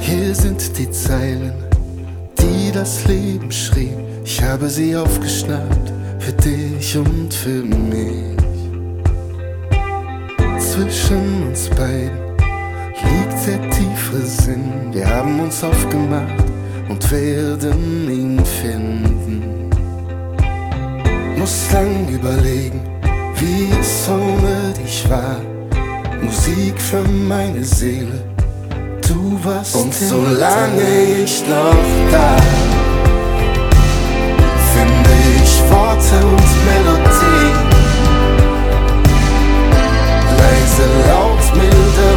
Hier sind die Zeilen, die das Leben schrieb. Ich habe sie aufgeschnappt, für dich und für mich. Zwischen uns beiden liegt der tiefere Sinn. Wir haben uns aufgemacht und werden ihn finden. Muss lang überlegen, wie es ohne dich war. Musik für meine Seele, du warst und solange ich noch da, finde ich Worte und Melodien, leise, laut, milde